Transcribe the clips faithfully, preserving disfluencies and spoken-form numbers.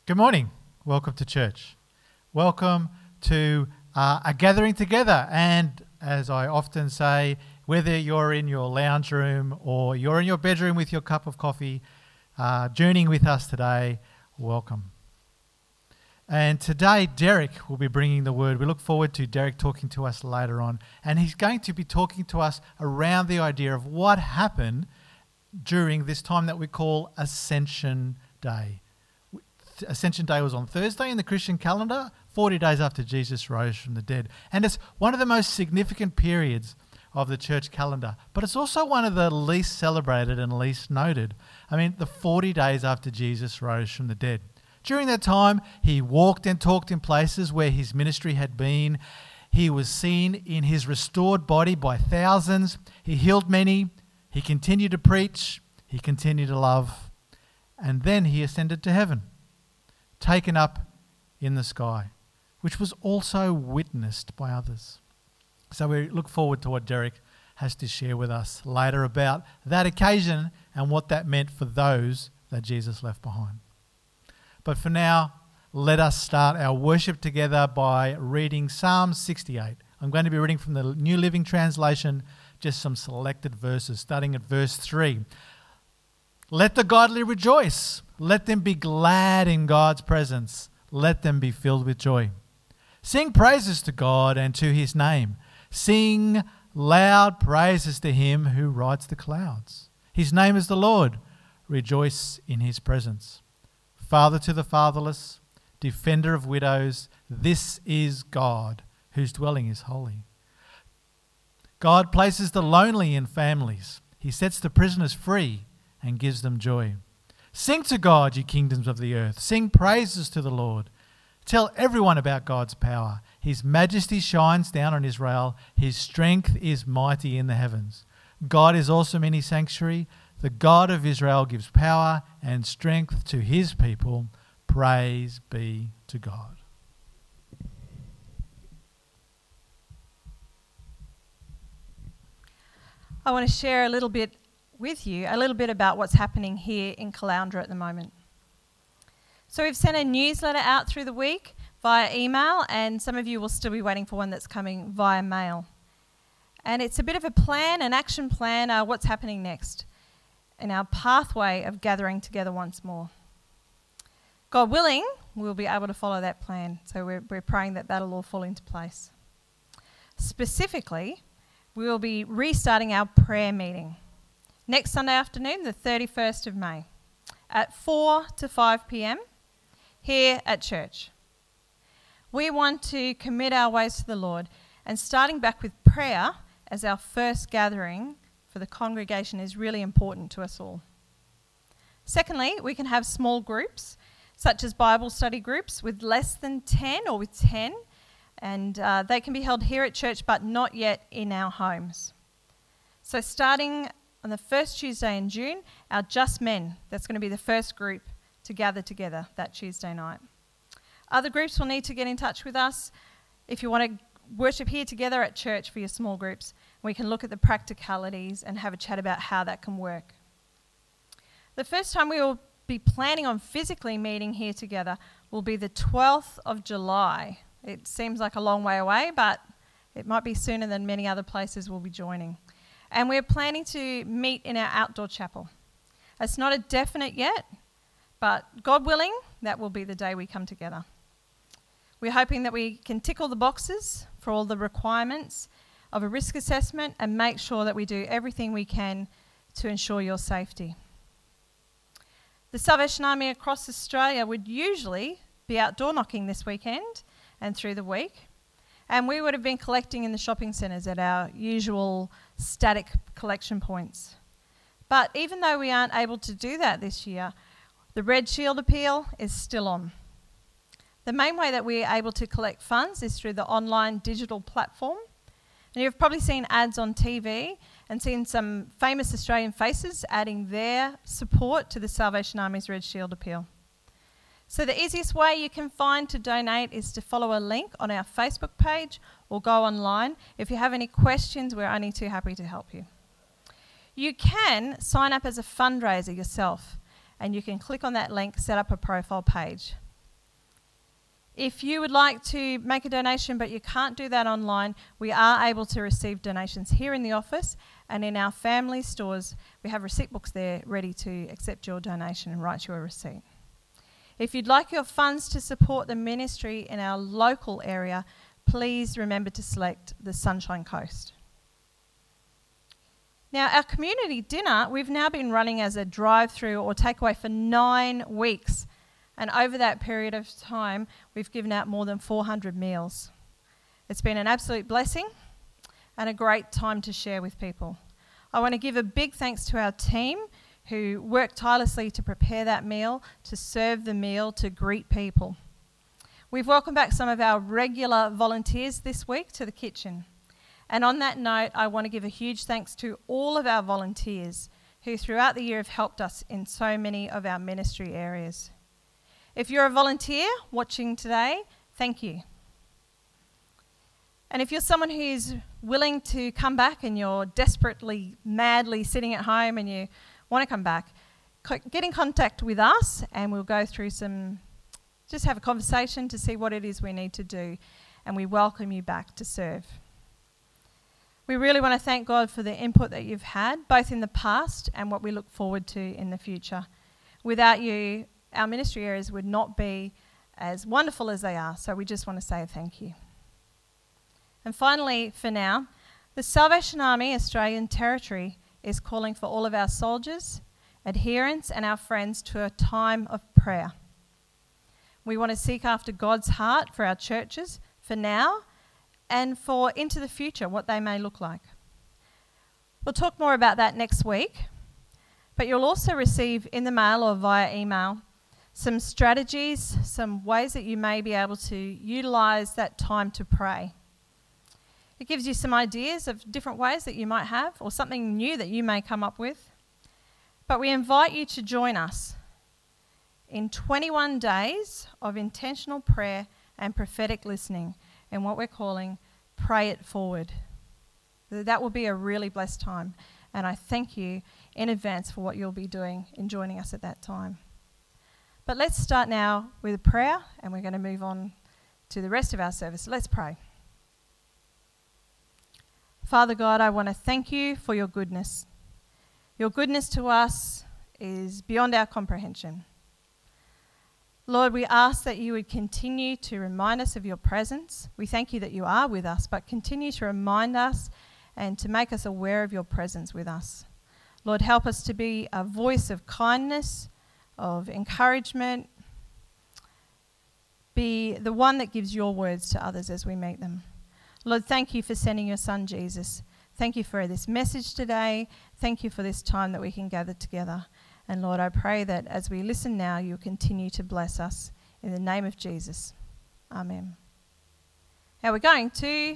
Good morning. Welcome to church. Welcome to uh, a gathering together. And as I often say, whether you're in your lounge room or you're in your bedroom with your cup of coffee, uh, journeying with us today, welcome. And today, Derek will be bringing the word. We look forward to Derek talking to us later on. And he's going to be talking to us around the idea of what happened during this time that we call Ascension Day. Ascension Day was on Thursday in the Christian calendar, forty days after Jesus rose from the dead. And it's one of the most significant periods of the church calendar, but it's also one of the least celebrated and least noted. I mean, the forty days after Jesus rose from the dead. During that time, he walked and talked in places where his ministry had been. He was seen in his restored body by thousands. He healed many. He continued to preach. He continued to love. And then he ascended to heaven, taken up in the sky, which was also witnessed by others. So we look forward to what Derek has to share with us later about that occasion and what that meant for those that Jesus left behind. But for now, let us start our worship together by reading Psalm sixty-eight. I'm going to be reading from the New Living Translation, just some selected verses, starting at verse three. Let the godly rejoice. Let them be glad in God's presence. Let them be filled with joy. Sing praises to God and to his name. Sing loud praises to him who rides the clouds. His name is the Lord. Rejoice in his presence. Father to the fatherless, defender of widows, this is God, whose dwelling is holy. God places the lonely in families. He sets the prisoners free and gives them joy. Sing to God, you kingdoms of the earth. Sing praises to the Lord. Tell everyone about God's power. His majesty shines down on Israel. His strength is mighty in the heavens. God is awesome in his sanctuary. The God of Israel gives power and strength to his people. Praise be to God. I want to share a little bit with you, a little bit about what's happening here in Caloundra at the moment. So we've sent a newsletter out through the week via email, and some of you will still be waiting for one that's coming via mail. And it's a bit of a plan, an action plan, uh, what's happening next in our pathway of gathering together once more. God willing, we'll be able to follow that plan. So we're, we're praying that that'll all fall into place. Specifically, we will be restarting our prayer meeting next Sunday afternoon, the thirty-first of May, at four to five p.m. here at church. We want to commit our ways to the Lord, and starting back with prayer as our first gathering for the congregation is really important to us all. Secondly, we can have small groups, such as Bible study groups with less than ten or with ten, and uh, they can be held here at church but not yet in our homes. So starting on the first Tuesday in June, our Just Men, that's going to be the first group to gather together that Tuesday night. Other groups will need to get in touch with us if you want to worship here together at church for your small groups. We can look at the practicalities and have a chat about how that can work. The first time we will be planning on physically meeting here together will be the twelfth of July. It seems like a long way away, but it might be sooner than many other places we'll be joining. And we're planning to meet in our outdoor chapel. It's not a definite yet, but God willing, that will be the day we come together. We're hoping that we can tick all the boxes for all the requirements of a risk assessment and make sure that we do everything we can to ensure your safety. The Salvation Army across Australia would usually be outdoor knocking this weekend and through the week. And we would have been collecting in the shopping centres at our usual static collection points. But even though we aren't able to do that this year, the Red Shield appeal is still on. The main way that we are able to collect funds is through the online digital platform. And you've probably seen ads on T V and seen some famous Australian faces adding their support to the Salvation Army's Red Shield appeal. So the easiest way you can find to donate is to follow a link on our Facebook page or go online. If you have any questions, we're only too happy to help you. You can sign up as a fundraiser yourself, and you can click on that link, set up a profile page. If you would like to make a donation but you can't do that online, we are able to receive donations here in the office, and in our family stores we have receipt books there ready to accept your donation and write you a receipt. If you'd like your funds to support the ministry in our local area, please remember to select the Sunshine Coast. Now, our community dinner, we've now been running as a drive-through or takeaway for nine weeks. And over that period of time, we've given out more than four hundred meals. It's been an absolute blessing and a great time to share with people. I want to give a big thanks to our team who worked tirelessly to prepare that meal, to serve the meal, to greet people. We've welcomed back some of our regular volunteers this week to the kitchen. And on that note, I want to give a huge thanks to all of our volunteers who throughout the year have helped us in so many of our ministry areas. If you're a volunteer watching today, thank you. And if you're someone who's willing to come back and you're desperately, madly sitting at home and you want to come back, get in contact with us and we'll go through some, just have a conversation to see what it is we need to do, and we welcome you back to serve. We really want to thank God for the input that you've had, both in the past and what we look forward to in the future. Without you, our ministry areas would not be as wonderful as they are, so we just want to say a thank you. And finally, for now, the Salvation Army Australian Territory is calling for all of our soldiers, adherents and our friends to a time of prayer. We want to seek after God's heart for our churches, for now, and for into the future, what they may look like. We'll talk more about that next week, but you'll also receive in the mail or via email some strategies, some ways that you may be able to utilise that time to pray. It gives you some ideas of different ways that you might have, or something new that you may come up with. But we invite you to join us in twenty-one days of intentional prayer and prophetic listening, and what we're calling Pray It Forward. That will be a really blessed time, and I thank you in advance for what you'll be doing in joining us at that time. But let's start now with a prayer, and we're going to move on to the rest of our service. Let's pray. Father God, I want to thank you for your goodness. Your goodness to us is beyond our comprehension. Lord, we ask that you would continue to remind us of your presence. We thank you that you are with us, but continue to remind us and to make us aware of your presence with us. Lord, help us to be a voice of kindness, of encouragement. Be the one that gives your words to others as we meet them. Lord, thank you for sending your son, Jesus. Thank you for this message today. Thank you for this time that we can gather together. And Lord, I pray that as we listen now, you'll continue to bless us in the name of Jesus. Amen. Now we're going to...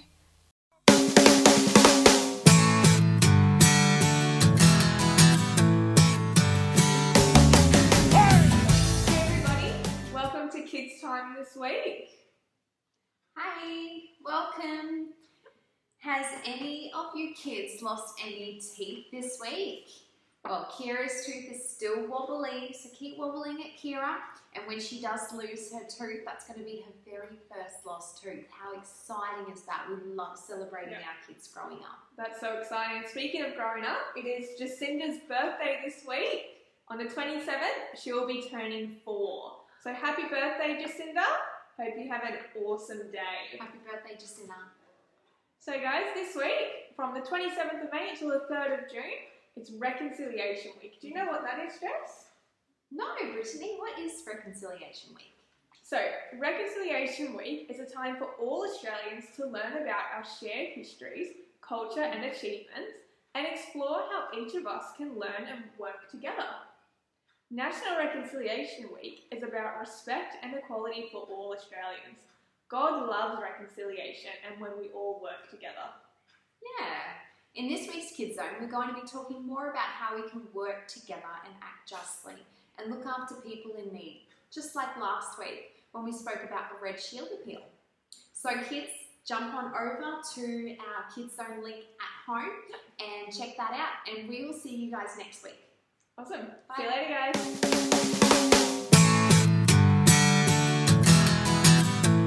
Hey everybody, welcome to Kids Time this week. Hi, welcome. Has any of you kids lost any teeth this week? Well, Kira's tooth is still wobbly, so keep wobbling it, Kira. And when she does lose her tooth, that's going to be her very first lost tooth. How exciting is that? We love celebrating Yeah. our kids growing up. That's so exciting. Speaking of growing up, it is Jacinda's birthday this week. On the twenty-seventh, she'll be turning four. So happy birthday, Jacinda. Hope you have an awesome day. Happy birthday, Jacinda. So guys, this week, from the twenty-seventh of May until the third of June, it's Reconciliation Week. Do you know what that is, Jess? No, Brittany, what is Reconciliation Week? So, Reconciliation Week is a time for all Australians to learn about our shared histories, culture and achievements, and explore how each of us can learn and work together. National Reconciliation Week is about respect and equality for all Australians. God loves reconciliation and when we all work together. Yeah. In this week's Kids Zone, we're going to be talking more about how we can work together and act justly and look after people in need, just like last week when we spoke about the Red Shield Appeal. So kids, jump on over to our Kids Zone link at home and check that out, and we will see you guys next week. Awesome. Bye. See you later, guys.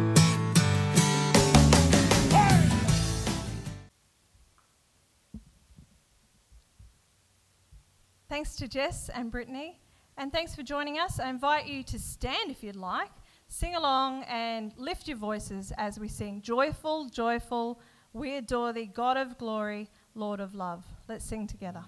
Thanks to Jess and Brittany, and thanks for joining us. I invite you to stand if you'd like, sing along and lift your voices as we sing, Joyful, joyful, we adore thee, God of glory, Lord of love. Let's sing together.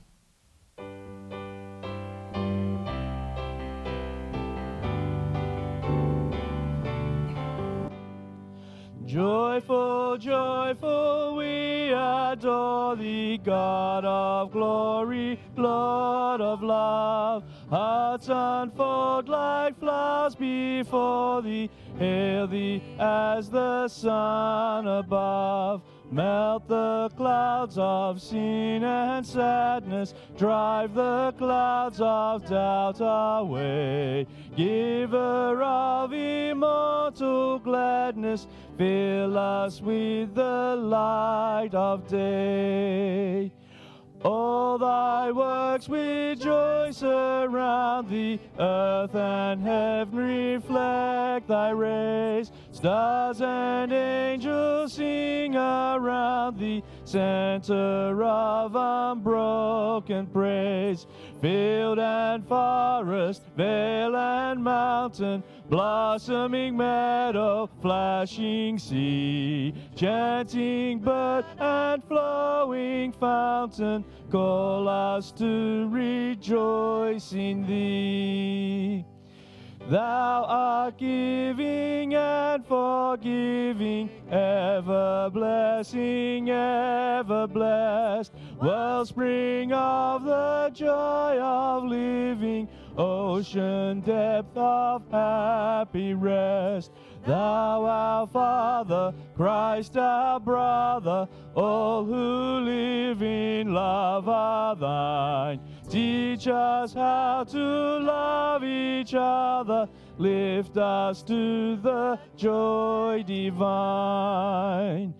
Joyful, joyful, we adore thee, God of glory, Lord of love. Hearts unfold like flowers before thee, hail thee as the sun above. Melt the clouds of sin and sadness, drive the clouds of doubt away. Giver of immortal gladness, fill us with the light of day. All thy works rejoice around thee, earth and heaven reflect thy rays. Stars and angels sing around thee, center of unbroken praise. Field and forest, vale and mountain, blossoming meadow, flashing sea, chanting bird and flowing fountain, call us to rejoice in thee. Thou art giving and forgiving, ever blessing, ever blessed, wellspring of the joy of living, ocean depth of happy rest. Thou our Father, Christ our brother, all who live in love are thine. Teach us how to love each other, lift us to the joy divine.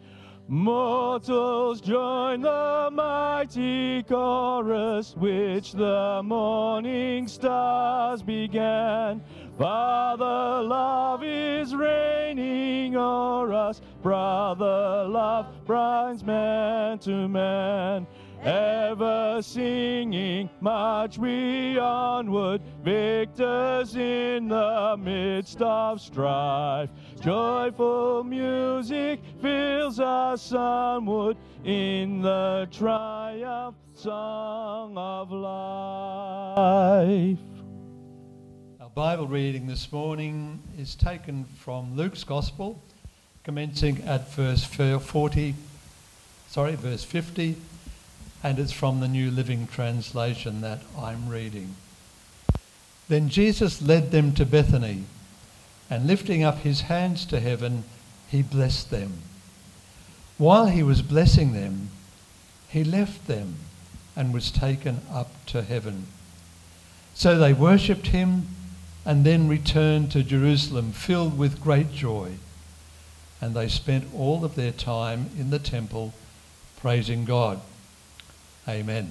Mortals join the mighty chorus which the morning stars began. Father love is reigning o'er us, brother love binds man to man. Ever singing, march we onward, victors in the midst of strife. Joyful music fills us onward in the triumph song of life. Our Bible reading this morning is taken from Luke's Gospel, commencing at verse forty, sorry, verse fifty, and it's from the New Living Translation that I'm reading. Then Jesus led them to Bethany, and lifting up his hands to heaven, he blessed them. While he was blessing them, he left them and was taken up to heaven. So they worshipped him and then returned to Jerusalem filled with great joy. And they spent all of their time in the temple praising God. Amen.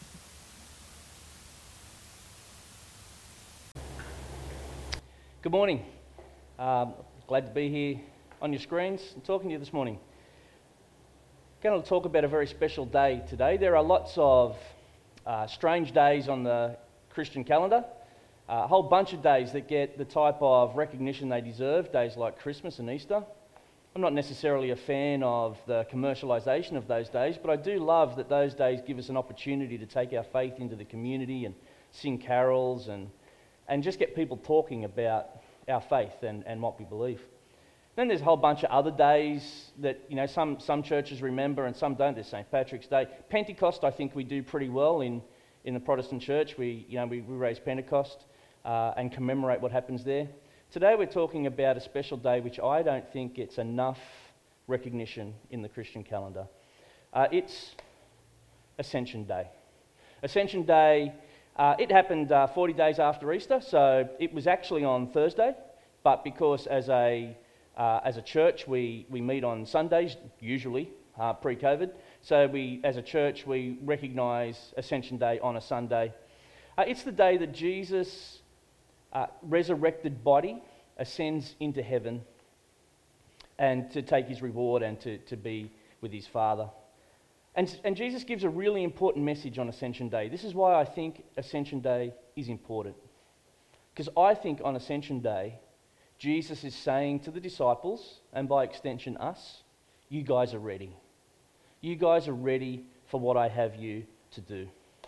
Good morning. Um, glad to be here on your screens and talking to you this morning. Going to talk about a very special day today. There are lots of uh, strange days on the Christian calendar. Uh, a whole bunch of days that get the type of recognition they deserve, days like Christmas and Easter. I'm not necessarily a fan of the commercialisation of those days, but I do love that those days give us an opportunity to take our faith into the community and sing carols and, and just get people talking about our faith and, and what we believe. Then there's a whole bunch of other days that, you know, some, some churches remember and some don't. There's Saint Patrick's Day. Pentecost, I think we do pretty well in, in the Protestant church. We, you know, we, we raise Pentecost uh, and commemorate what happens there. Today we're talking about a special day which I don't think gets enough recognition in the Christian calendar. Uh, it's Ascension Day. Ascension Day, uh, it happened uh, forty days after Easter, so it was actually on Thursday, but because as a uh, as a church we, we meet on Sundays, usually, uh, pre-COVID, so we as a church we recognise Ascension Day on a Sunday. Uh, it's the day that Jesus' Uh, resurrected body ascends into heaven and to take his reward and to, to be with his Father. And, and Jesus gives a really important message on Ascension Day. This is why I think Ascension Day is important. Because I think on Ascension Day, Jesus is saying to the disciples, and by extension us, you guys are ready. You guys are ready for what I have you to do.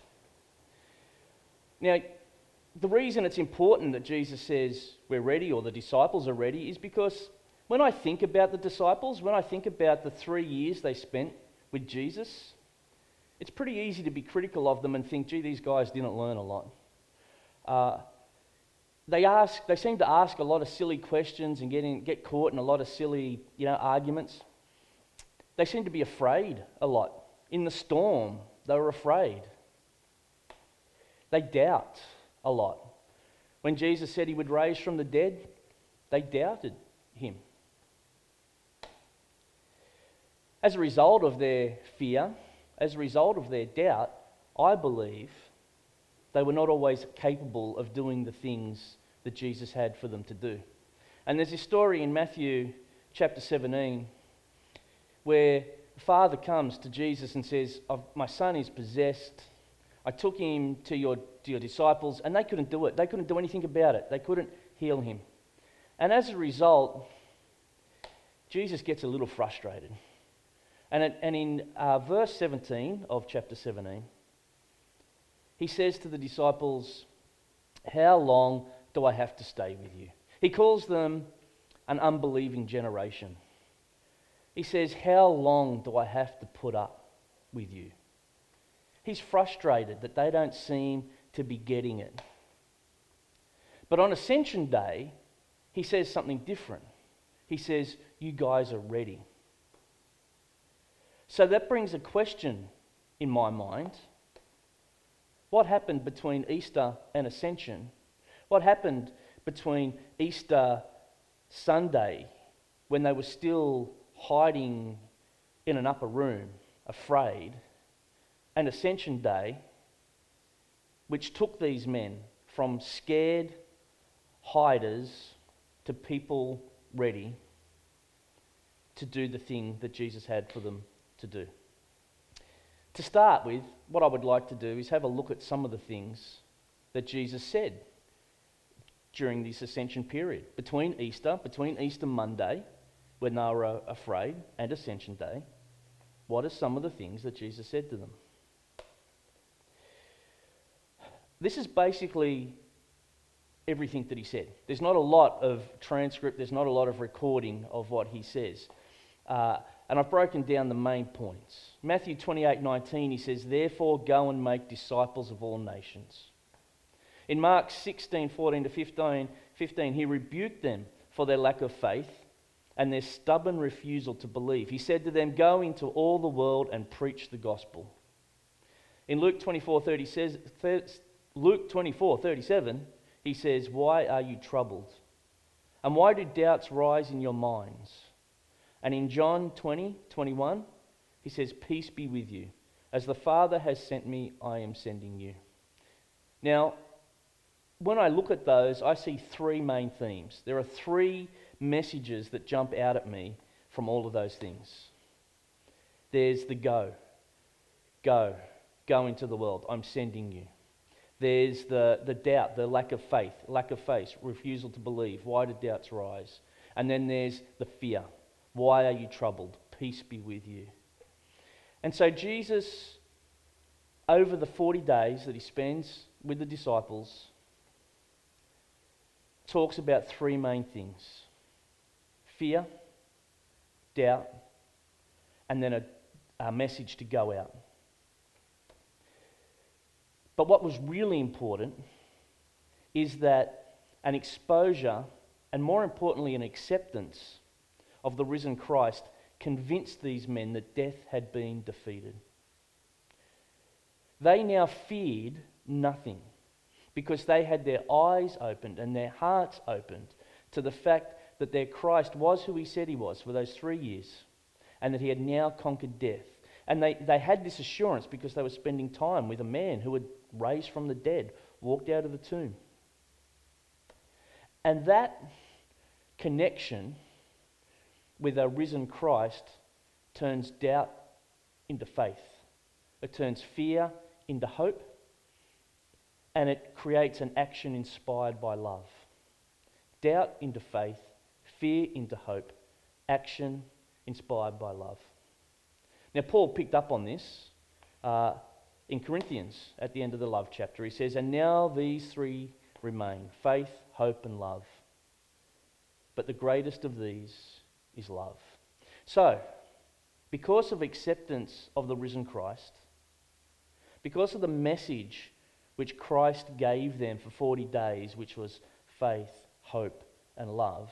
Now, the reason it's important that Jesus says we're ready or the disciples are ready is because when I think about the disciples, when I think about the three years they spent with Jesus, it's pretty easy to be critical of them and think, gee, these guys didn't learn a lot. Uh, they ask, they seem to ask a lot of silly questions and get, in, get caught in a lot of silly, you know, arguments. They seem to be afraid a lot. In the storm, they were afraid. They doubt a lot. When Jesus said he would raise from the dead, they doubted him. As a result of their fear, as a result of their doubt, I believe they were not always capable of doing the things that Jesus had for them to do. And there's this story in Matthew chapter seventeen where the father comes to Jesus and says, my son is possessed. I took him to your, to your disciples and they couldn't do it. They couldn't do anything about it. They couldn't heal him. And as a result, Jesus gets a little frustrated. And, it, and in uh, verse seventeen of chapter seventeen, he says to the disciples, how long do I have to stay with you? He calls them an unbelieving generation. He says, how long do I have to put up with you? He's frustrated that they don't seem to be getting it. But on Ascension Day, he says something different. He says, you guys are ready. So that brings a question in my mind. What happened between Easter and Ascension? What happened between Easter Sunday when they were still hiding in an upper room, afraid, and Ascension Day, which took these men from scared hiders to people ready to do the thing that Jesus had for them to do. To start with, what I would like to do is have a look at some of the things that Jesus said during this Ascension period, between Easter, between Easter Monday, when they were afraid, and Ascension Day. What are some of the things that Jesus said to them? This is basically everything that he said. There's not a lot of transcript, there's not a lot of recording of what he says. Uh, and I've broken down the main points. Matthew twenty-eight nineteen, he says, therefore go and make disciples of all nations. In Mark sixteen fourteen to fifteen, he rebuked them for their lack of faith and their stubborn refusal to believe. He said to them, go into all the world and preach the gospel. In Luke twenty-four thirty says, Luke twenty-four thirty-seven, he says, why are you troubled? And why do doubts rise in your minds? And in John twenty twenty-one, he says, peace be with you. As the Father has sent me, I am sending you. Now, when I look at those, I see three main themes. There are three messages that jump out at me from all of those things. There's the go. Go. Go into the world. I'm sending you. There's the, the doubt, the lack of faith, lack of faith, refusal to believe. Why do doubts rise? And then there's the fear. Why are you troubled? Peace be with you. And so Jesus, over the forty days that he spends with the disciples, talks about three main things. Fear, doubt, and then a, a message to go out. But what was really important is that an exposure, and more importantly an acceptance of the risen Christ, convinced these men that death had been defeated. They now feared nothing because they had their eyes opened and their hearts opened to the fact that their Christ was who he said he was for those three years and that he had now conquered death. And they, they had this assurance because they were spending time with a man who had raised from the dead, walked out of the tomb. And that connection with a risen Christ turns doubt into faith. It turns fear into hope, and it creates an action inspired by love. Doubt into faith, fear into hope, action inspired by love. Now, Paul picked up on this uh, in Corinthians at the end of the love chapter. He says, "And now these three remain, faith, hope, and love. But the greatest of these is love." So, because of acceptance of the risen Christ, because of the message which Christ gave them for forty days, which was faith, hope, and love,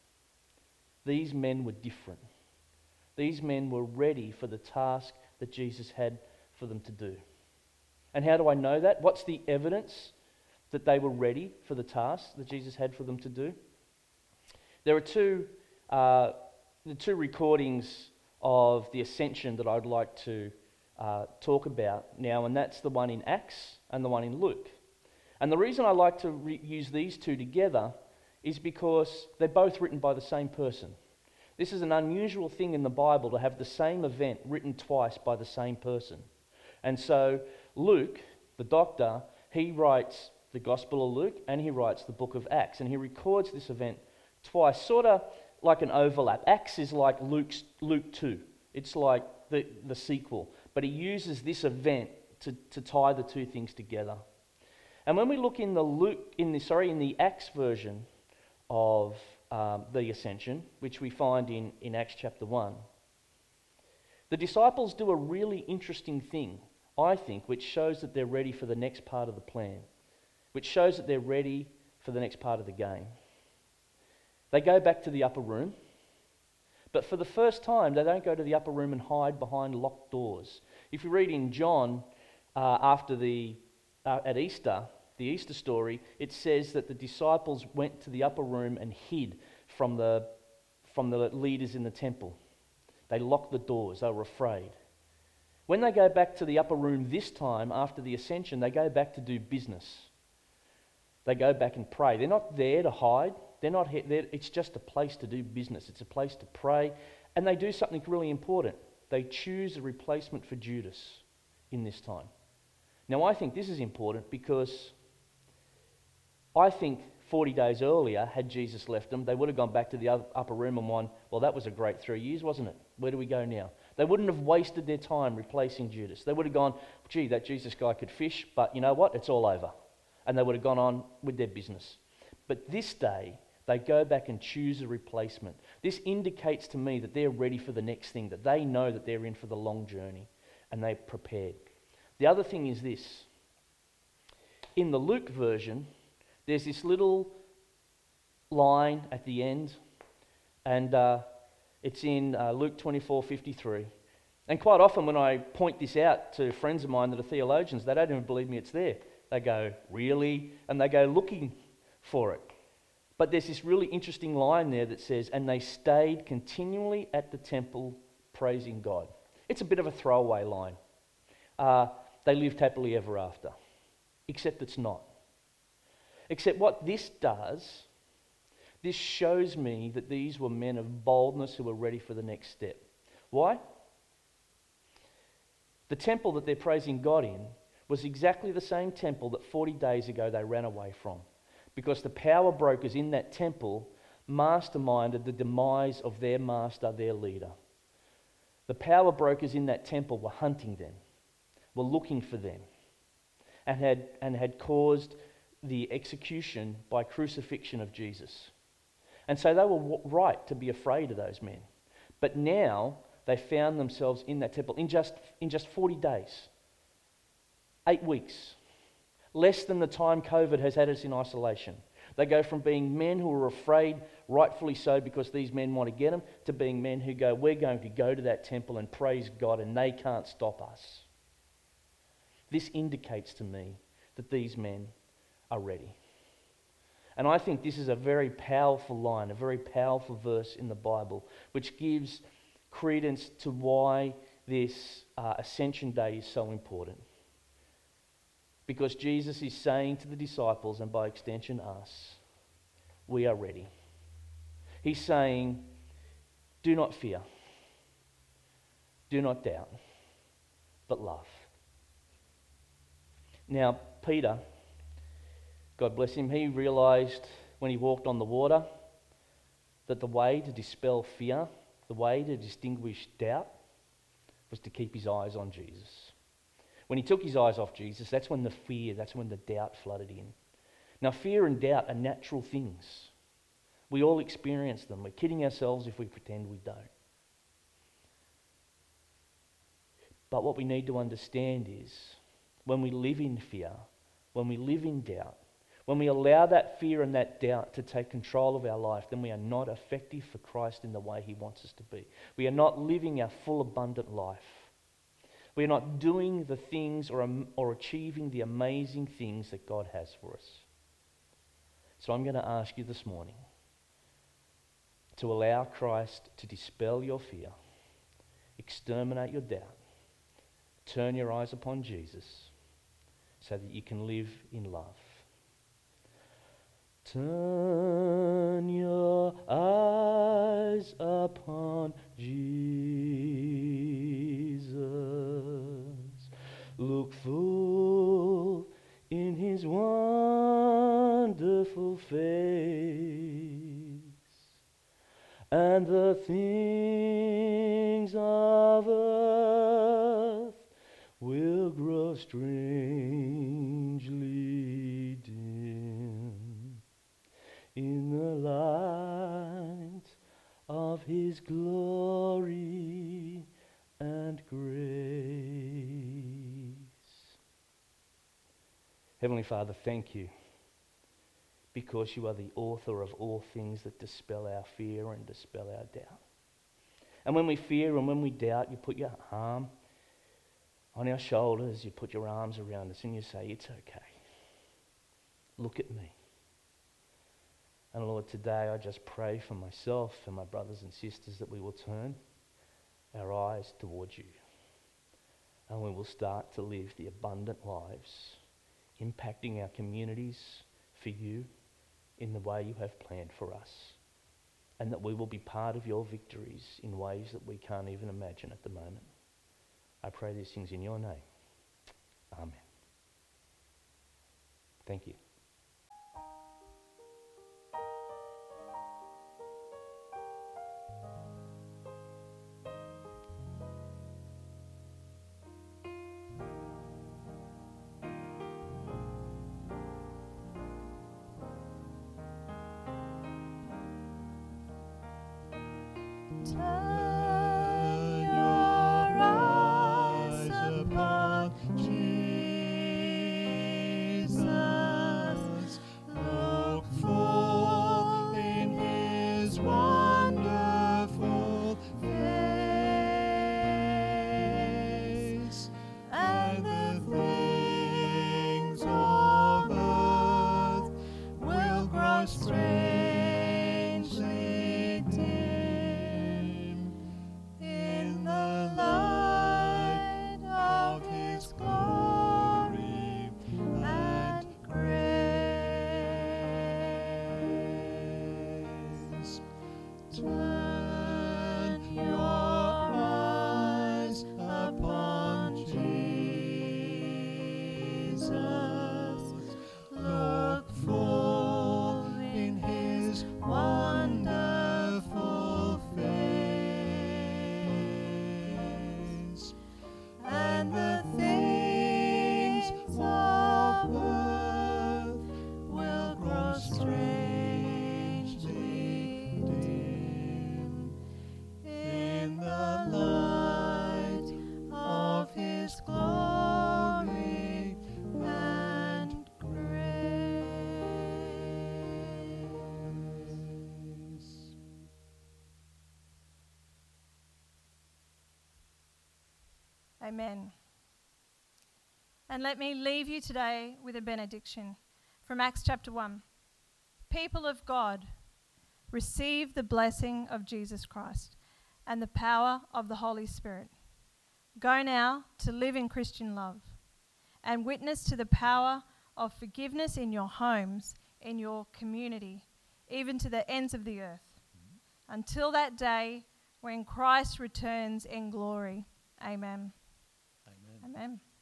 these men were different. These men were ready for the task that Jesus had for them to do. And how do I know that? What's the evidence that they were ready for the task that Jesus had for them to do? There are two, uh, the two recordings of the ascension that I'd like to uh, talk about now, and that's the one in Acts and the one in Luke. And the reason I like to re- use these two together is because they're both written by the same person. This is an unusual thing in the Bible to have the same event written twice by the same person. And so Luke, the doctor, he writes the Gospel of Luke and he writes the book of Acts, and he records this event twice, sort of like an overlap. Acts is like Luke's, Luke two. It's like the, the sequel. But he uses this event to, to tie the two things together. And when we look in the Luke, in the sorry, in the Acts version of um, the ascension, which we find in, in Acts chapter one, the disciples do a really interesting thing, I think, which shows that they're ready for the next part of the plan, which shows that they're ready for the next part of the game. They go back to the upper room, but for the first time, they don't go to the upper room and hide behind locked doors. If you read in John, uh, after the uh, at Easter, the Easter story, it says that the disciples went to the upper room and hid from the from the leaders in the temple. They locked the doors. They were afraid. When they go back to the upper room this time after the ascension, they go back to do business. They go back and pray. They're not there to hide. They're not he- they're, it's just a place to do business. It's a place to pray. And they do something really important. They choose a replacement for Judas in this time. Now, I think this is important because I think forty days earlier, had Jesus left them, they would have gone back to the upper room and won, well, that was a great three years, wasn't it? Where do we go now? They wouldn't have wasted their time replacing Judas. They would have gone, gee, that Jesus guy could fish, but you know what? It's all over. And they would have gone on with their business. But this day, they go back and choose a replacement. This indicates to me that they're ready for the next thing, that they know that they're in for the long journey, and they're prepared. The other thing is this. In the Luke version, there's this little line at the end, and uh, it's in uh, Luke twenty-four fifty-three. And quite often when I point this out to friends of mine that are theologians, they don't even believe me it's there. They go, really? And they go looking for it. But there's this really interesting line there that says, "And they stayed continually at the temple praising God." It's a bit of a throwaway line. Uh, they lived happily ever after. Except it's not. Except what this does, this shows me that these were men of boldness who were ready for the next step. Why? The temple that they're praising God in was exactly the same temple that forty days ago they ran away from. Because the power brokers in that temple masterminded the demise of their master, their leader. The power brokers in that temple were hunting them, were looking for them, and had, and had caused the execution by crucifixion of Jesus. And so they were right to be afraid of those men. But now they found themselves in that temple in just, in just forty days. Eight weeks. Less than the time COVID has had us in isolation. They go from being men who are afraid, rightfully so, because these men want to get them, to being men who go, we're going to go to that temple and praise God and they can't stop us. This indicates to me that these men are ready. And I think this is a very powerful line, a very powerful verse in the Bible, which gives credence to why this uh, Ascension Day is so important. Because Jesus is saying to the disciples, and by extension us, we are ready. He's saying, do not fear, do not doubt, but love. Now, Peter, God bless him, he realised when he walked on the water that the way to dispel fear, the way to distinguish doubt, was to keep his eyes on Jesus. When he took his eyes off Jesus, that's when the fear, that's when the doubt flooded in. Now, fear and doubt are natural things. We all experience them. We're kidding ourselves if we pretend we don't. But what we need to understand is, when we live in fear, when we live in doubt, when we allow that fear and that doubt to take control of our life, then we are not effective for Christ in the way he wants us to be. We are not living our full, abundant life. We are not doing the things or, or achieving the amazing things that God has for us. So I'm going to ask you this morning to allow Christ to dispel your fear, exterminate your doubt, turn your eyes upon Jesus so that you can live in love. Turn your eyes upon Jesus. Look full in his wonderful face, and the things of earth will grow strangely dim in the light of his glory and grace. Heavenly Father, thank you, because you are the author of all things that dispel our fear and dispel our doubt. And when we fear and when we doubt, you put your arm on our shoulders, you put your arms around us and you say, it's okay. Look at me. And Lord, today I just pray for myself and my brothers and sisters that we will turn our eyes towards you. And we will start to live the abundant lives, impacting our communities for you in the way you have planned for us. And that we will be part of your victories in ways that we can't even imagine at the moment. I pray these things in your name. Amen. Thank you. Turn your eyes upon Jesus. Look full in his wonderful face, and the things of earth will grow strangely dim in the light of his glory and grace. Turn your eyes upon Jesus. Look full in his wonderful face, and the things of earth will grow strangely dim in the light of his glory and grace. Amen. And let me leave you today with a benediction from Acts chapter one. People of God, receive the blessing of Jesus Christ and the power of the Holy Spirit. Go now to live in Christian love and witness to the power of forgiveness in your homes, in your community, even to the ends of the earth. Until that day when Christ returns in glory. Amen. Amen. Amen.